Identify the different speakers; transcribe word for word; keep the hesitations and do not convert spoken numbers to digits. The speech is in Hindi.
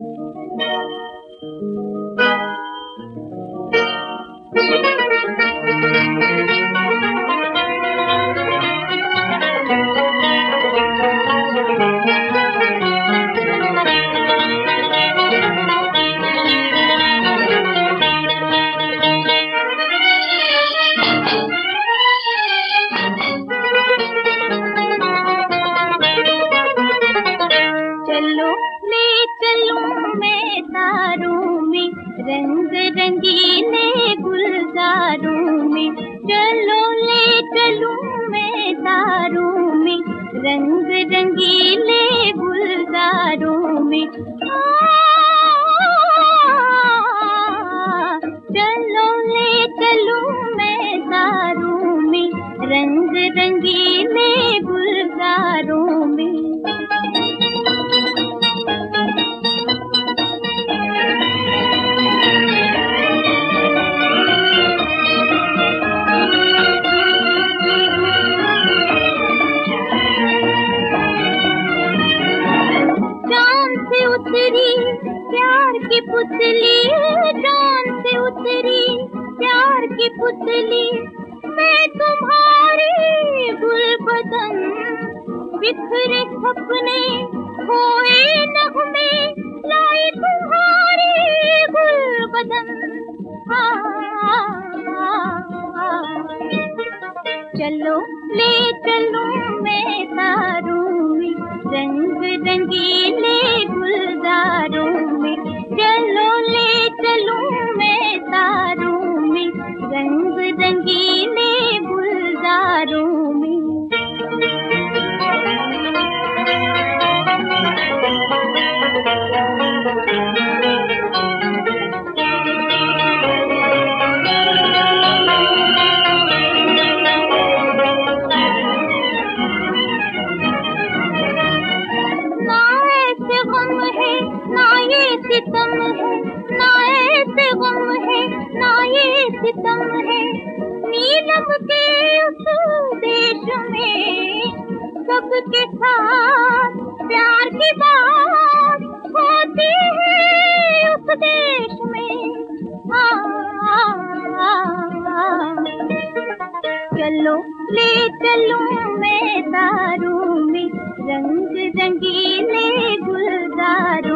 Speaker 1: चलो ले चलूं मैं तारों में, रंग रंगीले गुलजारों में। चलो ले चलूं मैं तारों में, रंग रंगीले गुलजारों में। आ, चलो ले चलूं मैं तारों में, रंग रंगीले गुलजारों में। उतरी प्यार की पुतली, चांद से उतरी प्यार की पुतली। मैं तुम्हारी गुलबदन, बिखरे सपने खोए नगमे, लाई तुम्हारी गुलबदन। चलो ले चलूं मैं तारों में, रंग रंगीले गुलजारों में। चलो ले चलूं मैं तारों में, रंग रंगीले गुलजारों में। ना ये सितम है, ना ऐसे गम है, ना ये सितम है। नीलम के उस देश में सबके साथ प्यार की बात होती है, उस देश में। आ, आ, आ, आ, चलो ले चलूं मैं तारों में, रंग रंगीले गुलजार।